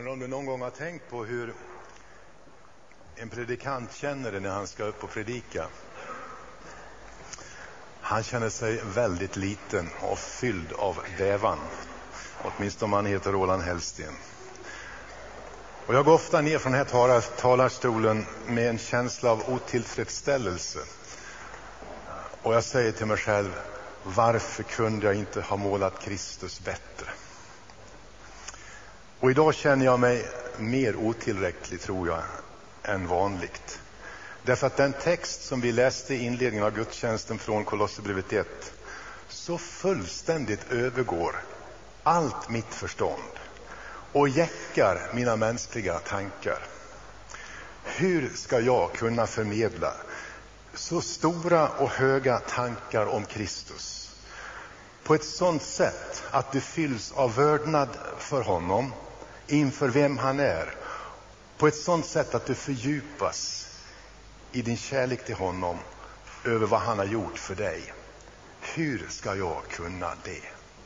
Undrar om du någon gång har tänkt på hur en predikant känner det när han ska upp och predika. Han känner sig väldigt liten och fylld av bävan. Åtminstone om han heter Roland Hellsten. Och jag går ofta ner från den här talarstolen med en känsla av otillfredsställelse. Och jag säger till mig själv, varför kunde jag inte ha målat Kristus bättre? Och idag känner jag mig mer otillräcklig, tror jag, än vanligt. Därför att den text som vi läste i inledningen av gudstjänsten från Kolosserbrevet 1 så fullständigt övergår allt mitt förstånd och jäckar mina mänskliga tankar. Hur ska jag kunna förmedla så stora och höga tankar om Kristus på ett sådant sätt att du fylls av vördnad för honom, inför vem han är, på ett sådant sätt att du fördjupas i din kärlek till honom över vad han har gjort för dig? Hur ska jag kunna det?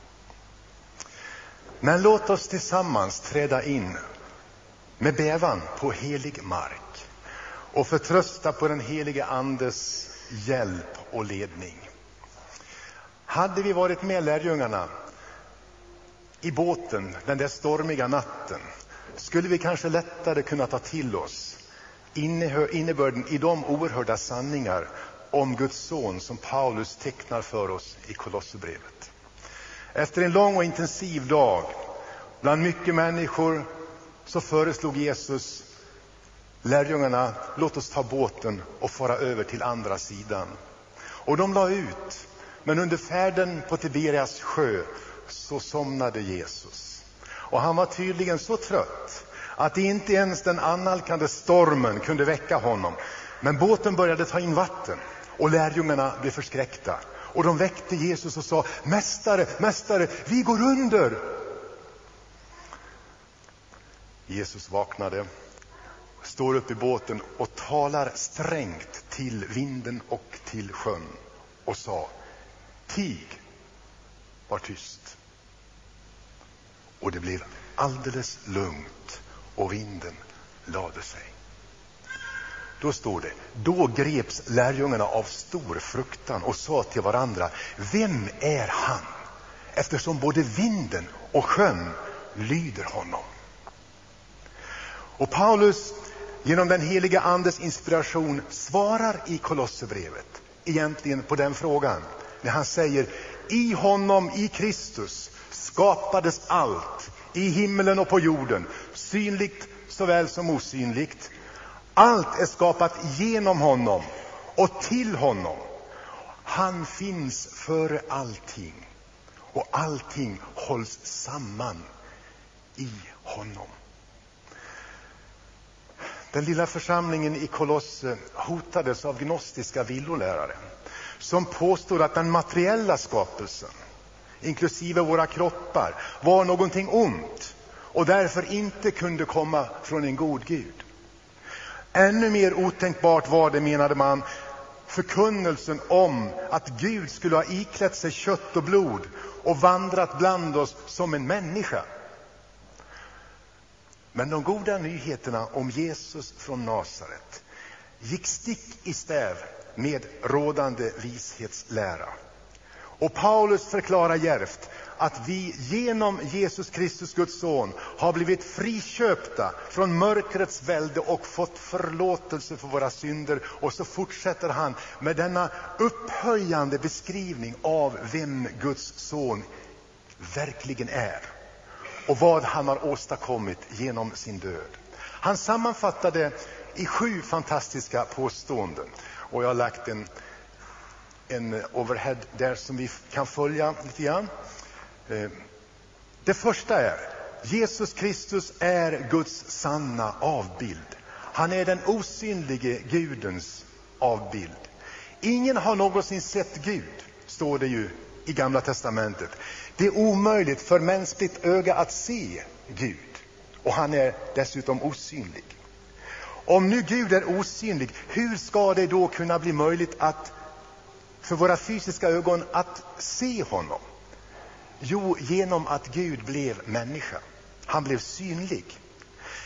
Men låt oss tillsammans träda in med bävan på helig mark och förtrösta på den helige Andes hjälp och ledning. Hade vi varit med lärjungarna i båten den där stormiga natten, skulle vi kanske lättare kunna ta till oss innebörden i de oerhörda sanningar om Guds son som Paulus tecknar för oss i Kolosserbrevet. Efter en lång och intensiv dag bland mycket människor så föreslog Jesus lärjungarna, låt oss ta båten och fara över till andra sidan. Och de la ut, men under färden på Tiberias sjö så somnade Jesus. Och han var tydligen så trött att inte ens den annalkande stormen kunde väcka honom. Men båten började ta in vatten och lärjungarna blev förskräckta. Och de väckte Jesus och sa, mästare, mästare, vi går under. Jesus vaknade, står upp i båten och talar strängt till vinden och till sjön och sa, tig, var tyst. Och det blev alldeles lugnt och vinden lade sig. Då står det, då greps lärjungarna av stor fruktan och sa till varandra, vem är han? Eftersom både vinden och sjön lyder honom. Och Paulus, genom den heliga Andes inspiration, svarar i Kolosserbrevet egentligen på den frågan. När han säger, i honom, i Kristus, skapades allt, i himmelen och på jorden, synligt såväl som osynligt. Allt är skapat genom honom och till honom. Han finns före allting och allting hålls samman i honom. Den lilla församlingen i Kolosse hotades av gnostiska villolärare som påstod att den materiella skapelsen, inklusive våra kroppar, var någonting ont och därför inte kunde komma från en god Gud. Ännu mer otänkbart var det, menade man, förkunnelsen om att Gud skulle ha iklätt sig kött och blod och vandrat bland oss som en människa. Men de goda nyheterna om Jesus från Nasaret gick stick i stäv med rådande vishetslära. Och Paulus förklarar djärvt att vi genom Jesus Kristus, Guds son, har blivit friköpta från mörkrets välde och fått förlåtelse för våra synder. Och så fortsätter han med denna upphöjande beskrivning av vem Guds son verkligen är och vad han har åstadkommit genom sin död. Han sammanfattade i 7 fantastiska påståenden. Och jag har lagt en overhead där som vi kan följa lite grann. Det första är, Jesus Kristus är Guds sanna avbild. Han är den osynlige Gudens avbild. Ingen har någonsin sett Gud, står det ju i Gamla testamentet. Det är omöjligt för mänskligt öga att se Gud. Och han är dessutom osynlig. Om nu Gud är osynlig, hur ska det då kunna bli möjligt att för våra fysiska ögon att se honom? Jo, genom att Gud blev människa. Han blev synlig.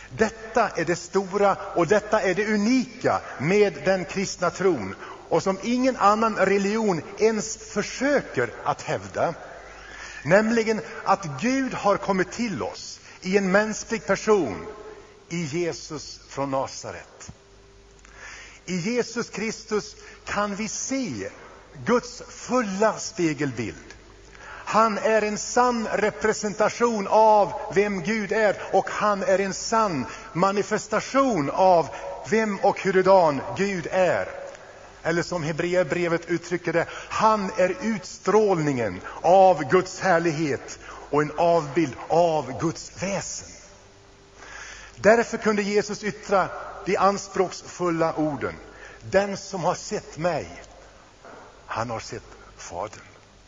Detta är det stora och detta är det unika med den kristna tron, och som ingen annan religion ens försöker att hävda. Nämligen att Gud har kommit till oss i en mänsklig person, i Jesus från Nasaret. I Jesus Kristus kan vi se Guds fulla spegelbild. Han är en sann representation av vem Gud är, och han är en sann manifestation av vem och hurdan Gud är. Eller som Hebreerbrevet uttrycker det, han är utstrålningen av Guds härlighet och en avbild av Guds väsen. Därför kunde Jesus yttra de anspråksfulla orden: den som har sett mig, han har sett Fadern.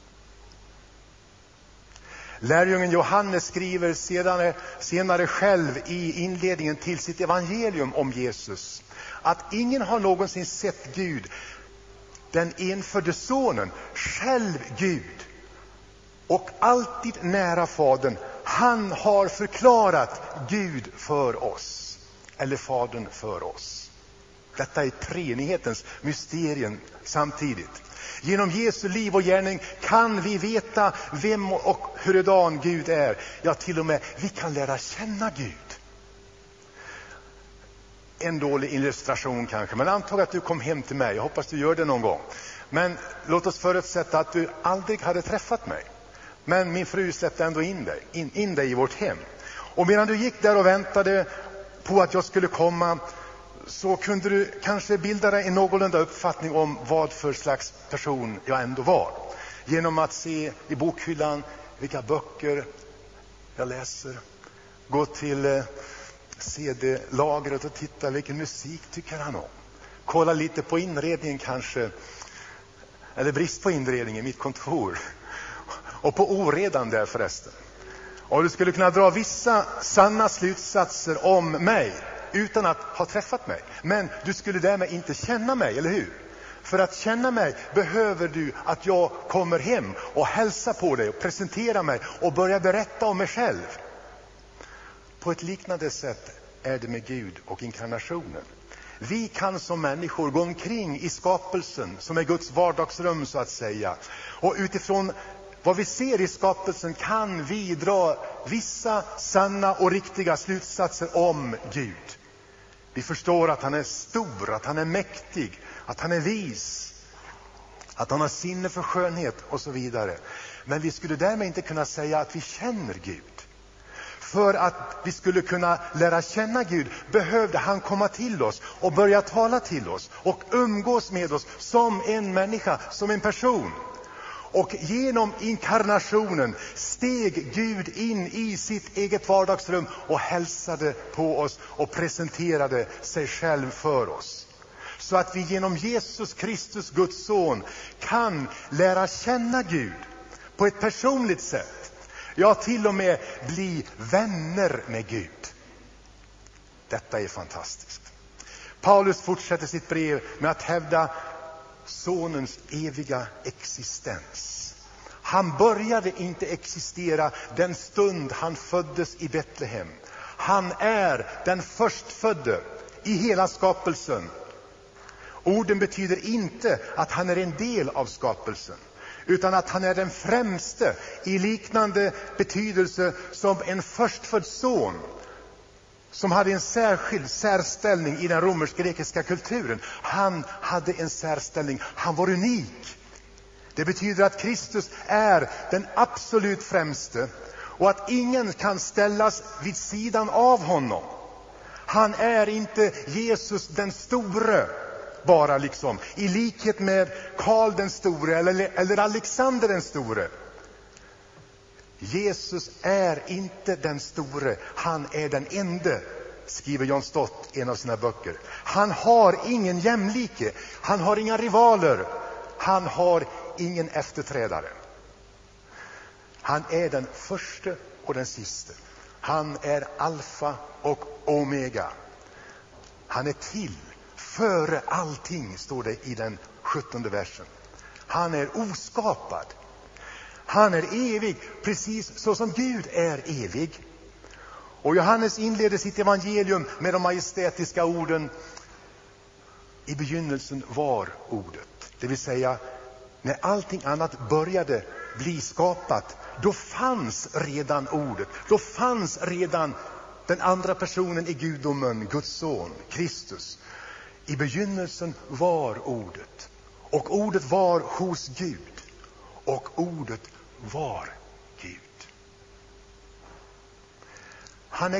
Lärjungen Johannes skriver senare själv i inledningen till sitt evangelium om Jesus att ingen har någonsin sett Gud, den enfödde sonen, själv Gud, och alltid nära Fadern. Han har förklarat Gud för oss, eller Fadern för oss. Detta är treenighetens mysterium samtidigt. Genom Jesu liv och gärning kan vi veta vem och hurdan Gud är. Ja, till och med vi kan lära känna Gud. En dålig illustration kanske, men antag att du kom hem till mig. Jag hoppas du gör det någon gång. Men låt oss förutsätta att du aldrig hade träffat mig. Men min fru släppte ändå in dig i vårt hem. Och medan du gick där och väntade på att jag skulle komma, så kunde du kanske bilda dig en någorlunda uppfattning om vad för slags person jag ändå var. Genom att se i bokhyllan vilka böcker jag läser. Gå till CD-lagret och titta vilken musik tycker han om. Kolla lite på inredningen kanske. Eller brist på inredning i mitt kontor. Och på oredan där förresten. Och du skulle kunna dra vissa sanna slutsatser om mig utan att ha träffat mig. Men du skulle därmed inte känna mig, eller hur? För att känna mig behöver du att jag kommer hem och hälsar på dig och presenterar mig och börjar berätta om mig själv. På ett liknande sätt är det med Gud och inkarnationen. Vi kan som människor gå omkring i skapelsen som är Guds vardagsrum så att säga. Och utifrån vad vi ser i skapelsen kan vi dra vissa sanna och riktiga slutsatser om Gud. Vi förstår att han är stor, att han är mäktig, att han är vis, att han har sinne för skönhet och så vidare. Men vi skulle därmed inte kunna säga att vi känner Gud. För att vi skulle kunna lära känna Gud behövde han komma till oss och börja tala till oss och umgås med oss som en människa, som en person. Och genom inkarnationen steg Gud in i sitt eget vardagsrum och hälsade på oss och presenterade sig själv för oss. Så att vi genom Jesus Kristus, Guds son, kan lära känna Gud på ett personligt sätt. Ja, till och med bli vänner med Gud. Detta är fantastiskt. Paulus fortsätter sitt brev med att hävda sonens eviga existens. Han började inte existera den stund han föddes i Betlehem. Han är den förstfödde i hela skapelsen. Orden betyder inte att han är en del av skapelsen, utan att han är den främste i liknande betydelse som en förstfödd son som hade en särskild särställning i den romersk-grekiska kulturen. Han hade en särställning, han var unik. Det betyder att Kristus är den absolut främste och att ingen kan ställas vid sidan av honom. Han är inte Jesus den store, bara liksom i likhet med Karl den store eller Alexander den store. Jesus är inte den store, han är den ende, skriver John Stott i en av sina böcker. Han har ingen jämlike, han har inga rivaler, han har ingen efterträdare. Han är den första och den sista. Han är alfa och omega. Han är till före allting, står det i den 17:e versen. Han är oskapad. Han är evig, precis så som Gud är evig. Och Johannes inleder sitt evangelium med de majestätiska orden: i begynnelsen var ordet. Det vill säga, när allting annat började bli skapat, då fanns redan ordet. Då fanns redan den andra personen i gudomen, Guds son, Kristus. I begynnelsen var ordet. Och ordet var hos Gud. Och ordet var Gud. Hans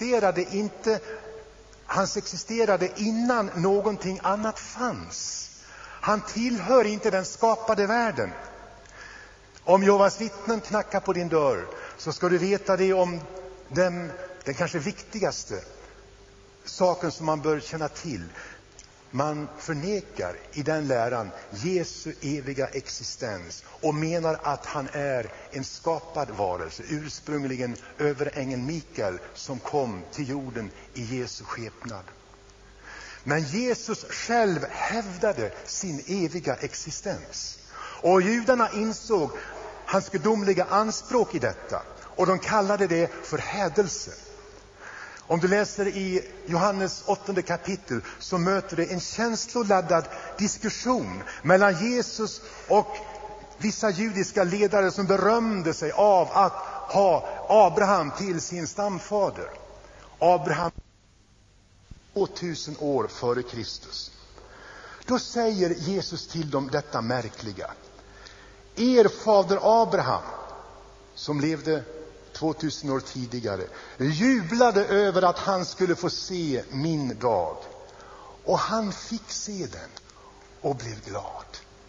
existerade innan någonting annat fanns. Han tillhör inte den skapade världen. Om Jehovas vittnen knackar på din dörr, så ska du veta det om den kanske viktigaste saken som man bör känna till. Man förnekar i den läran Jesu eviga existens och menar att han är en skapad varelse, ursprungligen överängeln Mikael som kom till jorden i Jesu skepnad. Men Jesus själv hävdade sin eviga existens. Och judarna insåg hans gudomliga anspråk i detta. Och de kallade det för hädelse. Om du läser i Johannes 8 kapitel, så möter du en känsloladdad diskussion mellan Jesus och vissa judiska ledare som berömde sig av att ha Abraham till sin stamfader. Abraham 2000 år före Kristus. Då säger Jesus till dem detta märkliga: er fader Abraham, som levde 2000 år tidigare, jublade över att han skulle få se min dag. Och han fick se den och blev glad.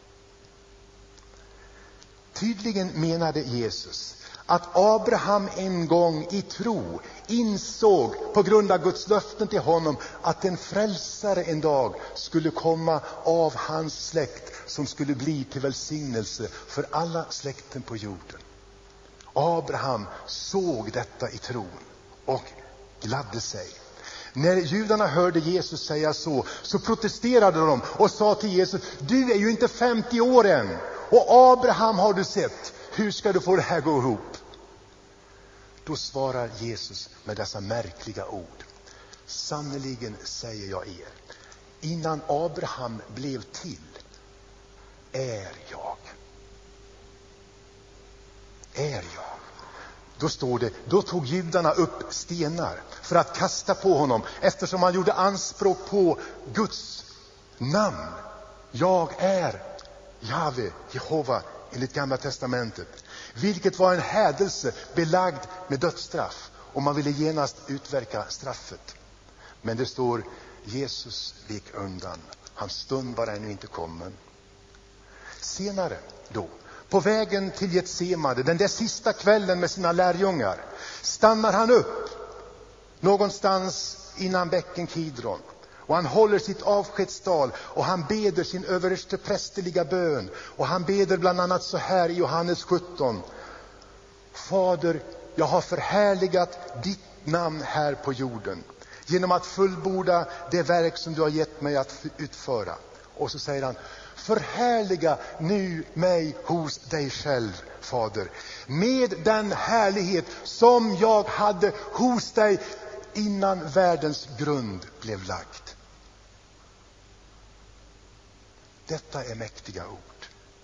Tydligen menade Jesus att Abraham en gång i tro insåg, på grund av Guds löften till honom, att en frälsare en dag skulle komma av hans släkt, som skulle bli till välsignelse för alla släkten på jorden. Abraham såg detta i tron och gladde sig. När judarna hörde Jesus säga så protesterade de och sa till Jesus: du är ju inte 50 år än, och Abraham har du sett. Hur ska du få det här gå ihop? Då svarar Jesus med dessa märkliga ord: sannerligen säger jag er, innan Abraham blev till, är jag. Är jag. Då står det, då tog judarna upp stenar för att kasta på honom, eftersom han gjorde anspråk på Guds namn. Jag är Jahve, Jehova, enligt Gamla testamentet. Vilket var en hädelse belagd med dödsstraff, och man ville genast utverka straffet. Men det står, Jesus vek undan. Hans stund var ännu inte kommen. Senare då, på vägen till Getsemane, den där sista kvällen med sina lärjungar, stannar han upp någonstans innan bäcken Kidron. Och han håller sitt avskedstal och han beder sin översteprästerliga bön. Och han beder bland annat så här i Johannes 17. Fader, jag har förhärligat ditt namn här på jorden genom att fullborda det verk som du har gett mig att utföra. Och så säger han, förhärliga nu mig hos dig själv, Fader, med den härlighet som jag hade hos dig innan världens grund blev lagd. Detta är mäktiga ord.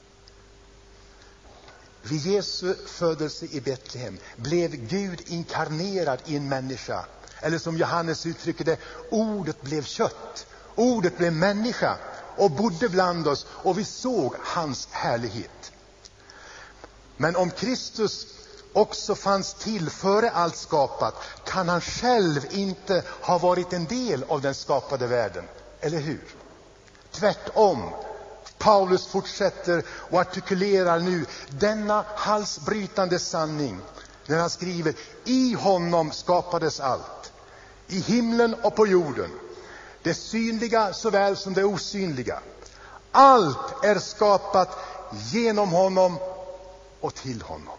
Vid Jesu födelse i Betlehem blev Gud inkarnerad i en människa. Eller som Johannes uttrycker det, ordet blev kött. Ordet blev människa och bodde bland oss, och vi såg hans härlighet. Men om Kristus också fanns till före allt skapat, kan han själv inte ha varit en del av den skapade världen. Eller hur? Tvärtom. Paulus fortsätter och artikulerar nu denna halsbrytande sanning när han skriver: i honom skapades allt, i himlen och på jorden, det synliga såväl som det osynliga. Allt är skapat genom honom och till honom.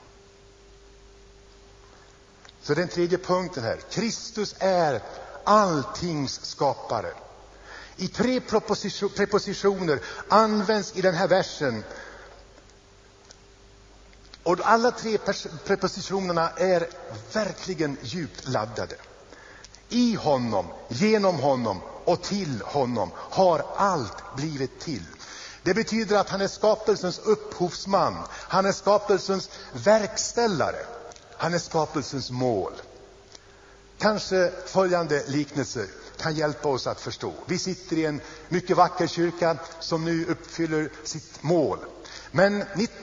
Så den tredje punkten här: Kristus är alltings skapare. I 3 prepositioner används i den här versen Och alla tre prepositionerna är verkligen djupt laddade. I honom, genom honom och till honom har allt blivit till. Det betyder att han är skapelsens upphovsman. Han är skapelsens verkställare. Han är skapelsens mål. Kanske följande liknelse kan hjälpa oss att förstå. Vi sitter i en mycket vacker kyrka som nu uppfyller sitt mål. Men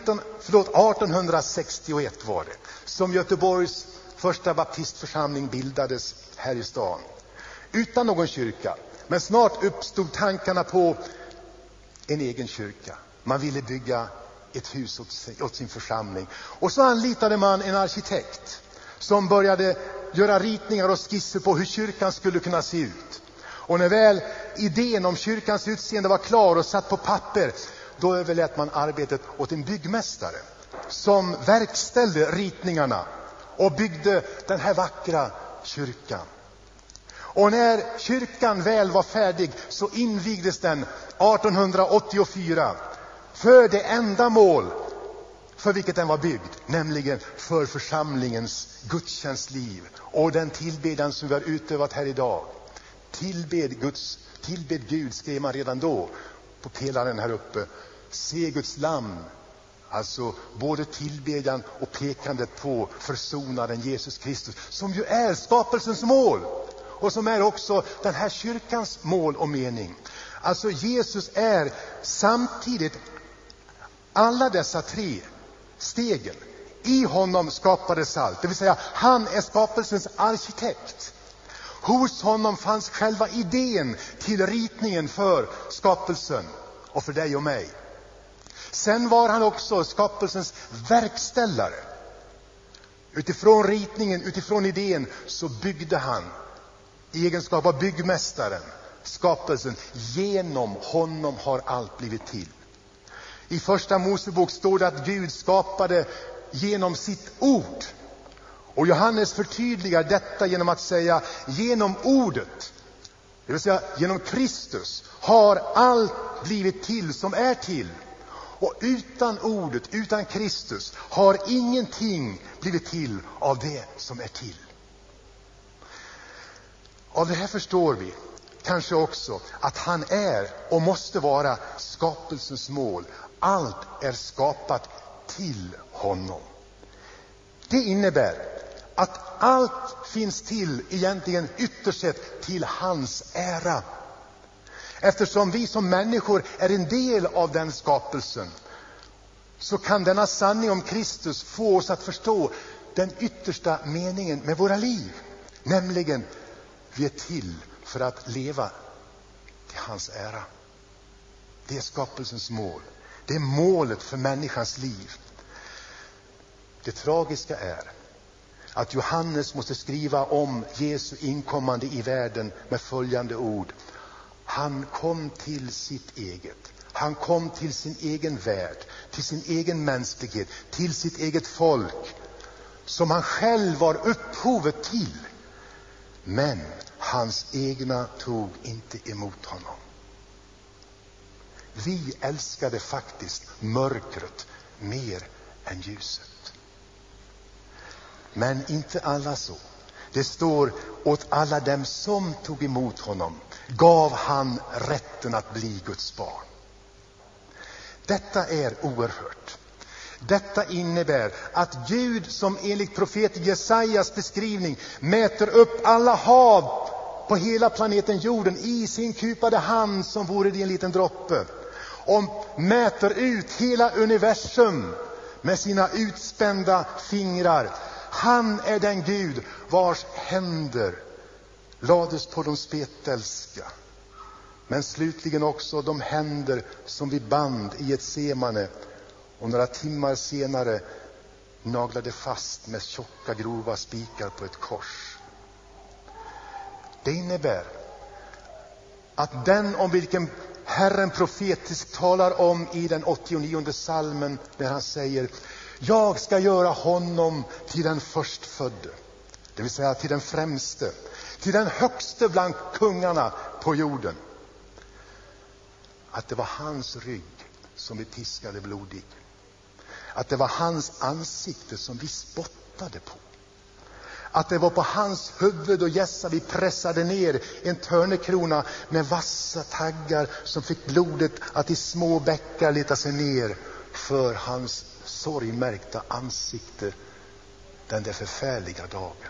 1861 var det som Göteborgs första baptistförsamling bildades här i stan. Utan någon kyrka. Men snart uppstod tankarna på en egen kyrka. Man ville bygga ett hus åt sin församling. Och så anlitade man en arkitekt som började göra ritningar och skisser på hur kyrkan skulle kunna se ut. Och när väl idén om kyrkans utseende var klar och satt på papper, då överlät man arbetet åt en byggmästare som verkställde ritningarna och byggde den här vackra kyrkan. Och när kyrkan väl var färdig så invigdes den 1884 för det ändamål för vilket den var byggd, nämligen för församlingens gudstjänstliv och den tillbedjan som vi har utövat här idag. Tillbed Gud, skrev man redan då på pelaren här uppe. Se Guds lamm. Alltså både tillbedjan och pekandet på försonaren Jesus Kristus, som ju är skapelsens mål och som är också den här kyrkans mål och mening. Alltså Jesus är samtidigt alla dessa tre stegen. I honom skapades allt, det vill säga han är skapelsens arkitekt. Hos honom fanns själva idén till ritningen för skapelsen och för dig och mig. Sen var han också skapelsens verkställare. Utifrån ritningen, utifrån idén, så byggde han i egenskap av byggmästaren skapelsen. Genom honom har allt blivit till. I första Mosebok står det att Gud skapade genom sitt ord. Och Johannes förtydligar detta genom att säga genom ordet, det vill säga genom Kristus, har allt blivit till som är till. Och utan ordet, utan Kristus, har ingenting blivit till av det som är till. Av det här förstår vi kanske också att han är och måste vara skapelsens mål. Allt är skapat till honom. Det innebär att allt finns till egentligen ytterst sett till hans ära. Eftersom vi som människor är en del av den skapelsen, så kan denna sanning om Kristus få oss att förstå den yttersta meningen med våra liv. Nämligen, vi är till för att leva till hans ära. Det är skapelsens mål. Det är målet för människans liv. Det tragiska är att Johannes måste skriva om Jesu inkommande i världen med följande ord. Han kom till sitt eget. Han kom till sin egen värld, till sin egen mänsklighet, till sitt eget folk, som han själv var upphovet till. Men hans egna tog inte emot honom. Vi älskade faktiskt mörkret mer än ljuset. Men inte alla så. Det står, åt alla dem som tog emot honom gav han rätten att bli Guds barn. Detta är oerhört. Detta innebär att Gud, som enligt profeten Jesajas beskrivning mäter upp alla hav på hela planeten jorden i sin kupade hand, som vore det en liten droppe, och mäter ut hela universum med sina utspända fingrar. Han är den Gud vars händer lades på de spetälska, men slutligen också de händer som vi band i ett semane och några timmar senare naglade fast med tjocka grova spikar på ett kors. Det innebär att den om vilken Herren profetiskt talar om i den 89:e psalmen, när han säger: jag ska göra honom till den förstfödde, det vill säga till den främste, till den högste bland kungarna på jorden. Att det var hans rygg som vi piskade blodig. att det var hans ansikte som vi spottade på. Att det var på hans huvud och hjässa vi pressade ner en törnekrona med vassa taggar som fick blodet att i små bäckar leta sig ner för hans sorgmärkta ansikte den där förfärliga dagen.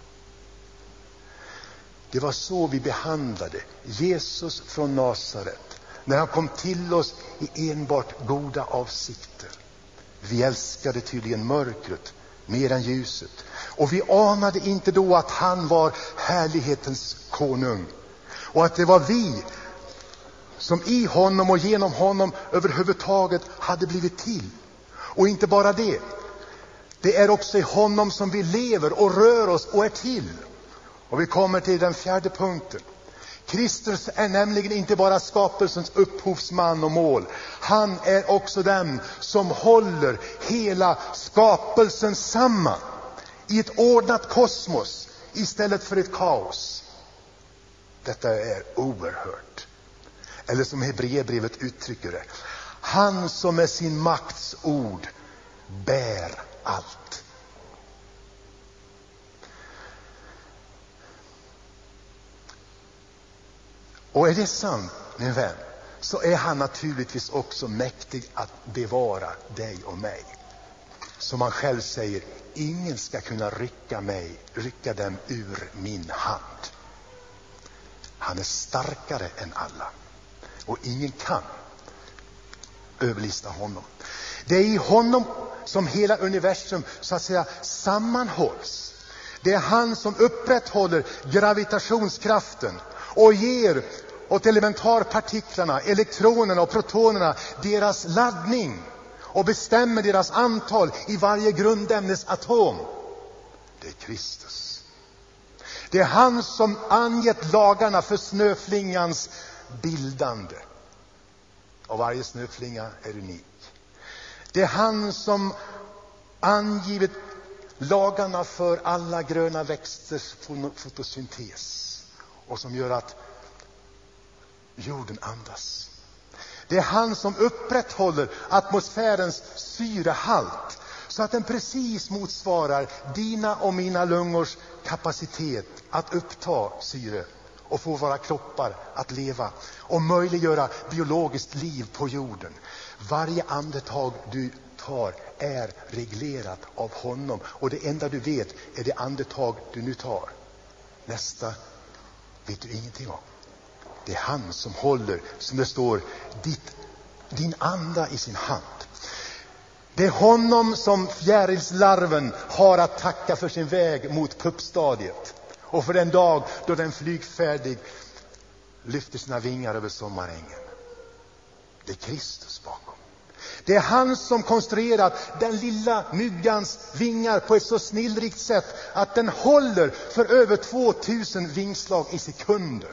Det var så vi behandlade Jesus från Nasaret när han kom till oss i enbart goda avsikter. Vi älskade tydligen mörkret mer än ljuset. Och vi anade inte då att han var härlighetens konung. Och att det var vi som i honom och genom honom överhuvudtaget hade blivit till. Och inte bara det. Det är också i honom som vi lever och rör oss och är till. Och vi kommer till den fjärde punkten. Kristus är nämligen inte bara skapelsens upphovsman och mål. Han är också den som håller hela skapelsen samman i ett ordnat kosmos istället för ett kaos. Detta är oerhört. Eller som Hebreerbrevet uttrycker det. Han som med sin makts ord bär allt. Och är det sant, min vän, så är han naturligtvis också mäktig att bevara dig och mig. Som han själv säger, ingen ska kunna rycka dem ur min hand. Han är starkare än alla. Och ingen kan överlista honom. Det är i honom som hela universum så att säga sammanhålls. Det är han som upprätthåller gravitationskraften och ger åt elementarpartiklarna, elektronerna och protonerna deras laddning och bestämmer deras antal i varje grundämnesatom. Det är Kristus. Det är han som angett lagarna för snöflingans bildande. Och varje snöflinga är unik. Det är han som angivit lagarna för alla gröna växters fotosyntes och som gör att jorden andas. Det är han som upprätthåller atmosfärens syrehalt så att den precis motsvarar dina och mina lungors kapacitet att uppta syre och få våra kroppar att leva och möjliggöra biologiskt liv på jorden. Varje andetag du tar är reglerat av honom, och det enda du vet är det andetag du nu tar. Nästa vet du ingenting om. Det är han som håller, som det står, din anda i sin hand. Det är honom som fjärilslarven har att tacka för sin väg mot puppstadiet och för den dag då den flygfärdig lyfter sina vingar över sommarängen. Det är Kristus bakom. Det är han som konstruerat den lilla myggans vingar på ett så snillrikt sätt att den håller för över 2000 vingslag i sekunden.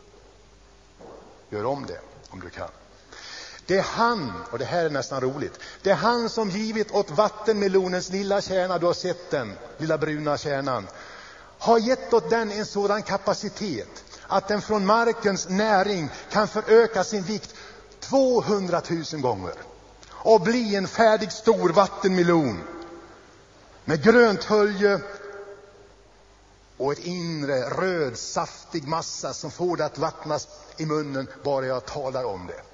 Gör om det om du kan. Det är han, och det här är nästan roligt, det är han som givit åt vattenmelonens lilla kärna, du har sett den, lilla bruna kärnan, har gett åt den en sådan kapacitet att den från markens näring kan föröka sin vikt 200 000 gånger och bli en färdig stor vattenmelon med grönt hölje och ett inre röd saftig massa som får det att vattnas i munnen bara jag talar om det.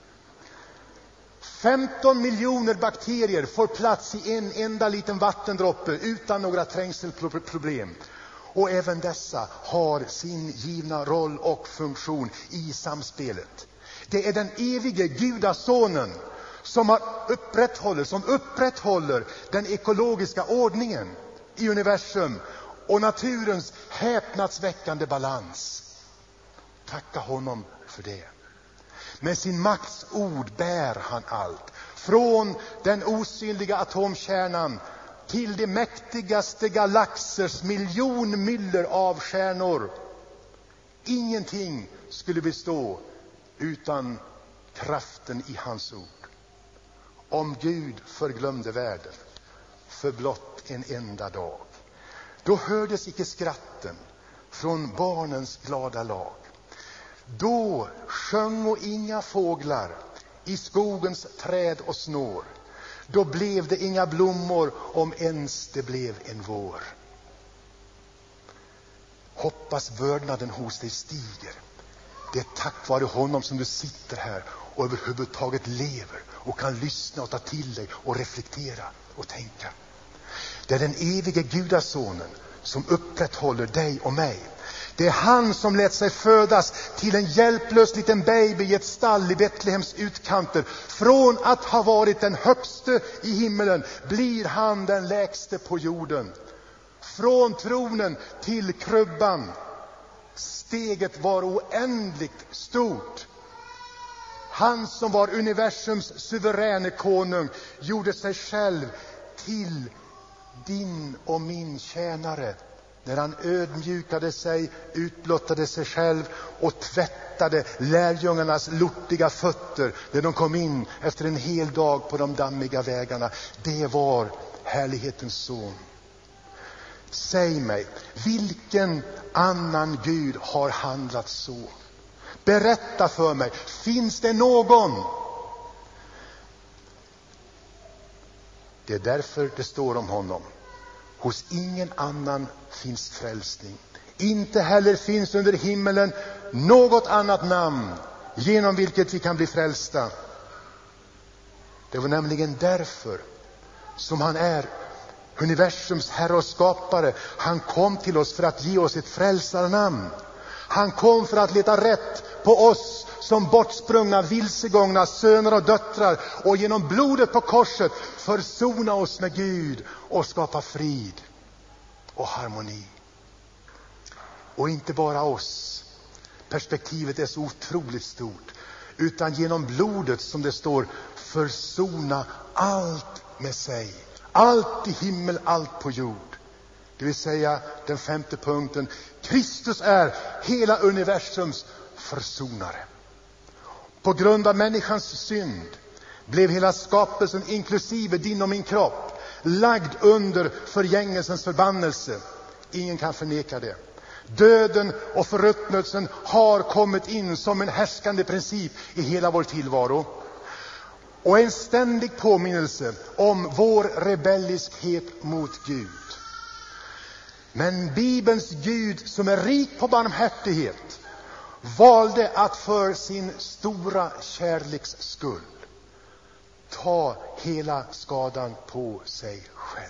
15 miljoner bakterier får plats i en enda liten vattendroppe utan några trängselproblem. Och även dessa har sin givna roll och funktion i samspelet. Det är den evige gudasonen som upprätthåller den ekologiska ordningen i universum och naturens häpnadsväckande balans. Tacka honom för det. Med sin makts ord bär han allt. Från den osynliga atomkärnan till de mäktigaste galaxers miljonmyller av stjärnor. Ingenting skulle bestå utan kraften i hans ord. Om Gud förglömde världen för blott en enda dag, då hördes icke skratten från barnens glada lag. Då sjöng och inga fåglar i skogens träd och snår. Då blev det inga blommor, om ens det blev en vår. Hoppas vördnaden hos dig stiger. Det är tack vare honom som du sitter här och överhuvudtaget lever och kan lyssna och ta till dig och reflektera och tänka. Det är den evige gudasonen som upprätthåller dig och mig. Det är han som lät sig födas till en hjälplös liten baby i ett stall i Betlehems utkanter. Från att ha varit den högste i himmelen blir han den lägste på jorden. Från tronen till krubban. Steget var oändligt stort. Han som var universums suveräne konung gjorde sig själv till din och min tjänare. När han ödmjukade sig, utblottade sig själv och tvättade lärjungarnas lortiga fötter när de kom in efter en hel dag på de dammiga vägarna. Det var härlighetens son. Säg mig, vilken annan Gud har handlat så? Berätta för mig, finns det någon? Det är därför det står om honom. Hos ingen annan finns frälsning. Inte heller finns under himmelen något annat namn genom vilket vi kan bli frälsta. Det var nämligen därför som han är universums herre och skapare. Han kom till oss för att ge oss ett frälsarnamn. Han kom för att leta rätt på oss som bortsprungna, vilsegångna söner och döttrar och genom blodet på korset försona oss med Gud och skapa frid och harmoni. Och inte bara oss. Perspektivet är så otroligt stort. Utan genom blodet, som det står, försona allt med sig. Allt i himmel, allt på jord. Det vill säga den 5:e punkten. Kristus är hela universums försonare. På grund av människans synd blev hela skapelsen, inklusive din och min kropp, lagd under förgängelsens förbannelse. Ingen kan förneka det. Döden och förruttnelsen har kommit in som en härskande princip i hela vår tillvaro. Och en ständig påminnelse om vår rebelliskhet mot Gud. Men Bibelns Gud, som är rik på barmhärtighet, valde att för sin stora kärleks skull ta hela skadan på sig själv.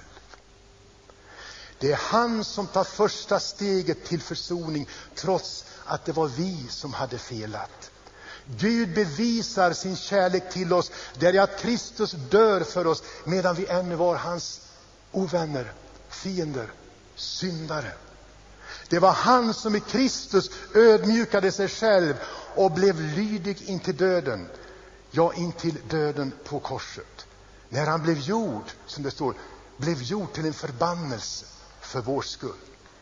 Det är han som tar första steget till försoning, trots att det var vi som hade felat. Gud bevisar sin kärlek till oss, där är att Kristus dör för oss medan vi ännu var hans ovänner, fiender, syndare. Det var han som i Kristus ödmjukade sig själv och blev lydig intill döden. Ja, intill döden på korset. När han blev gjord, som det står, blev gjord till en förbannelse för vår skull.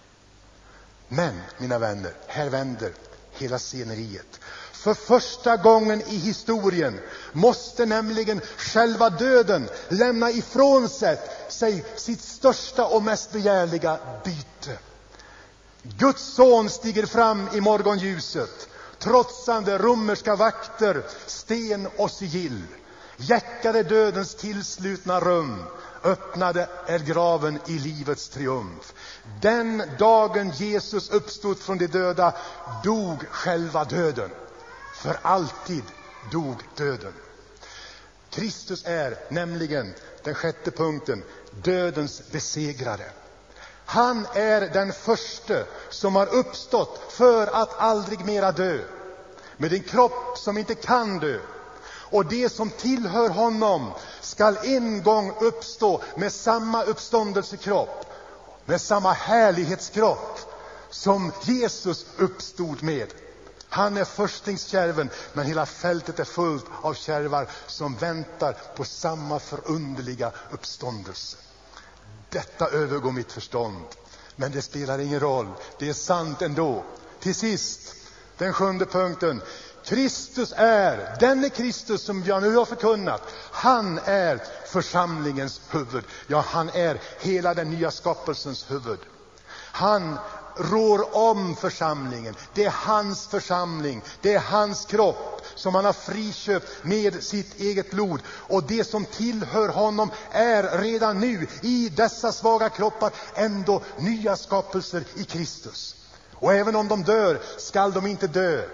Men, mina vänner, här vänder hela sceneriet. För första gången i historien måste nämligen själva döden lämna ifrån sig sitt största och mest begärliga byte. Guds son stiger fram i morgonljuset, trotsande romerska vakter, sten och sigill. Jäckade dödens tillslutna rum, öppnade är graven i livets triumf. Den dagen Jesus uppstod från de döda dog själva döden. För alltid dog döden. Kristus är nämligen, den 6:e punkten, dödens besegrare. Han är den första som har uppstått för att aldrig mera dö. Med en kropp som inte kan dö. Och det som tillhör honom skall en gång uppstå med samma uppståndelsekropp, med samma härlighetskropp som Jesus uppstod med. Han är förstlingskärven, men hela fältet är fullt av kärvar som väntar på samma förunderliga uppståndelse. Detta övergår mitt förstånd, men det spelar ingen roll. Det är sant ändå. Till sist, den 7:e punkten. Kristus är, denne Kristus som jag nu har förkunnat, han är församlingens huvud. Ja, han är hela den nya skapelsens huvud. Han rår om församlingen. Det är hans församling. Det är hans kropp som han har friköpt med sitt eget blod. Och det som tillhör honom är redan nu i dessa svaga kroppar ändå nya skapelser i Kristus. Och även om de dör skall de inte dö.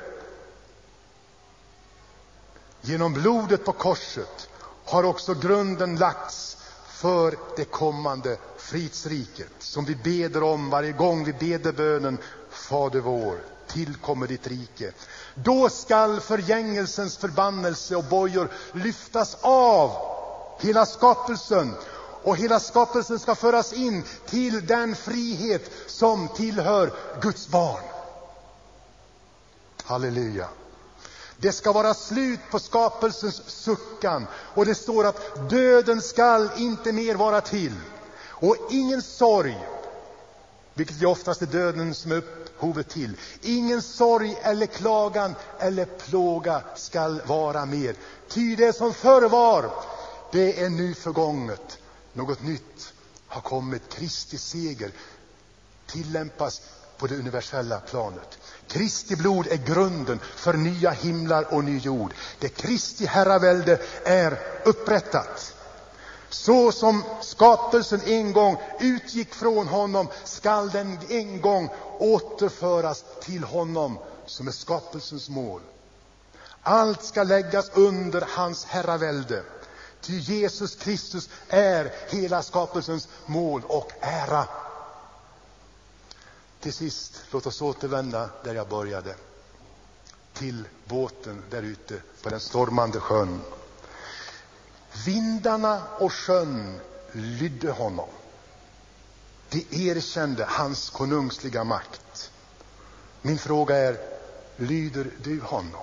Genom blodet på korset har också grunden lagts för det kommande fridsriket, som vi beder om varje gång vi beder bönen Fader vår, tillkommer ditt rike. Då skall förgängelsens förbannelse och bojor lyftas av hela skapelsen, och hela skapelsen ska föras in till den frihet som tillhör Guds barn. Halleluja. Det ska vara slut på skapelsens suckan, och det står att döden skall inte mer vara till, och ingen sorg, vilket ju oftast är döden som är upphovet till, ingen sorg eller klagan eller plåga skall vara mer. Ty det som förr var, det är nu förgånget. Något nytt har kommit. Kristi seger tillämpas på det universella planet. Kristi blod är grunden för nya himlar och ny jord. Det Kristi herravälde är upprättat. Så som skapelsen en gång utgick från honom skall den en gång återföras till honom som är skapelsens mål. Allt ska läggas under hans herravälde. Ty Jesus Kristus är hela skapelsens mål och ära. Till sist, låt oss återvända där jag började. Till båten där ute på den stormande sjön. Vindarna och sjön lydde honom. De erkände hans konungsliga makt. Min fråga är, lyder du honom?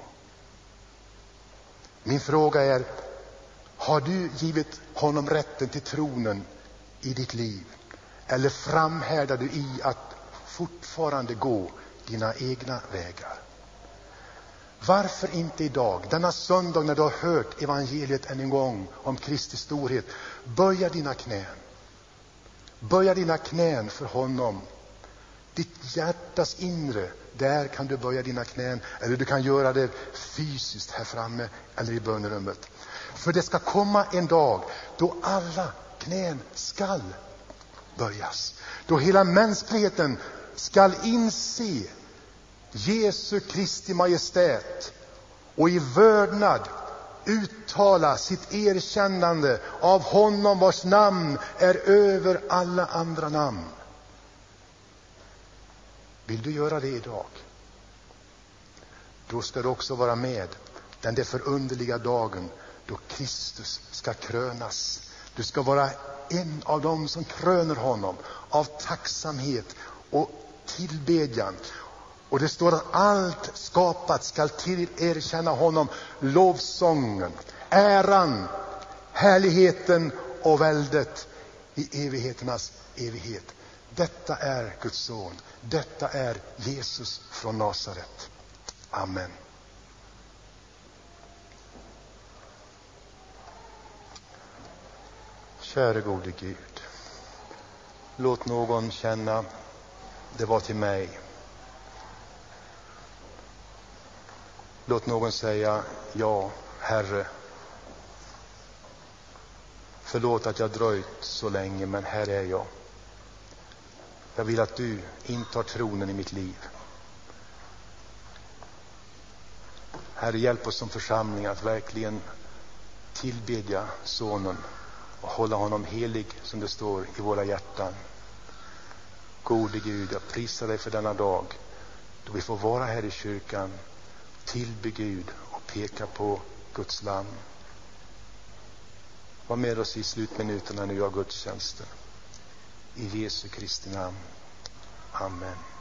Min fråga är, har du givit honom rätten till tronen i ditt liv? Eller framhärdar du i att fortfarande gå dina egna vägar? Varför inte idag, denna söndag, när du har hört evangeliet än en gång om Kristi storhet, böja dina knän. Böja dina knän för honom. Ditt hjärtas inre, där kan du böja dina knän. Eller du kan göra det fysiskt här framme eller i bönerummet. För det ska komma en dag då alla knän skall böjas. Då hela mänskligheten skall inse Jesu Kristi majestät och i vördnad uttala sitt erkännande av honom vars namn är över alla andra namn. Vill du göra det idag? Då ska du också vara med den där förunderliga dagen då Kristus ska krönas. Du ska vara en av dem som kröner honom av tacksamhet och tillbedjan. Och det står att allt skapat ska erkänna honom lovsången, äran, härligheten och väldet i evigheternas evighet. Detta är Guds son. Detta är Jesus från Nasaret. Amen. Käre gode Gud, låt någon känna, det var till mig. Låt någon säga, ja, Herre, förlåt att jag dröjt så länge, men här är jag. Jag vill att du intar tronen i mitt liv. Herre, hjälp oss som församling att verkligen tillbedja sonen och hålla honom helig, som det står i våra hjärtan. Gode Gud, jag prisar dig för denna dag då vi får vara här i kyrkan, tillbe Gud och peka på Guds lam. Var med oss i slutminuterna nu av gudstjänsten. I Jesu Kristi namn. Amen.